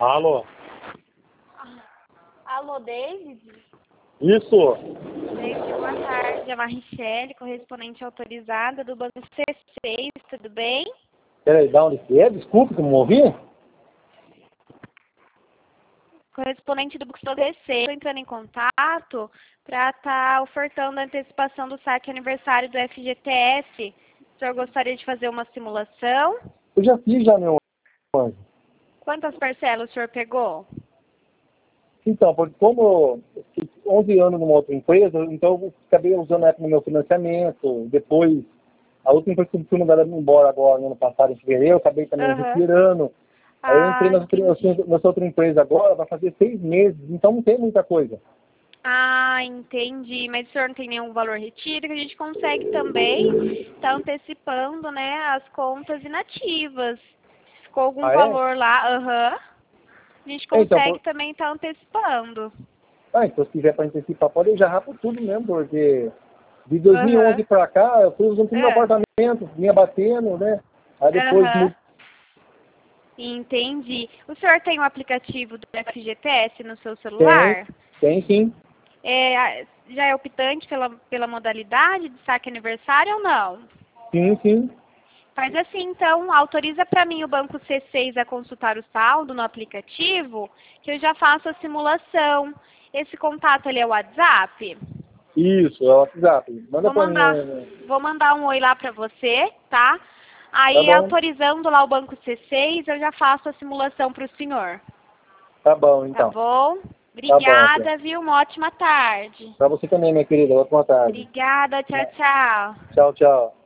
Alô? Alô, David? Isso? David, boa tarde. É a Marichele, correspondente autorizada do Banco C6, tudo bem? Peraí, da onde que é? Desculpe, que eu não ouvi. Correspondente do Banco C6, estou entrando em contato para estar ofertando a antecipação do saque aniversário do FGTS. O senhor gostaria de fazer uma simulação? Eu já fiz meu anjo. Quantas parcelas o senhor pegou? Então, porque como eu fiz 11 anos numa outra empresa, então eu acabei usando ela no meu financiamento. Depois, a outra empresa que fui mandada embora agora, no ano passado, em fevereiro, eu acabei também retirando. Aí eu entrei nessa outra empresa agora, vai fazer 6 meses, então não tem muita coisa. Ah, entendi. Mas o senhor não tem nenhum valor retido, que a gente consegue também estar antecipando, né, as contas inativas. Se ficou algum valor lá, a gente consegue também estar antecipando. Então se quiser para antecipar, pode já rápido tudo mesmo, porque de 2011 para cá, eu fui usando tudo no apartamento, vinha batendo, né? Aí depois... Entendi. O senhor tem o aplicativo do FGTS no seu celular? Tem sim. Já é optante pela modalidade de saque aniversário ou não? Sim. Faz assim, então, autoriza para mim o Banco C6 a consultar o saldo no aplicativo, que eu já faço a simulação. Esse contato ali é o WhatsApp? Isso, é o WhatsApp. Manda para mim. Vou mandar um oi lá para você, tá? Aí, autorizando lá o Banco C6, eu já faço a simulação para o senhor. Tá bom, então. Tá bom? Obrigada, viu? Uma ótima tarde. Para você também, minha querida. Ótima tarde. Obrigada, tchau, tchau. Tchau, tchau.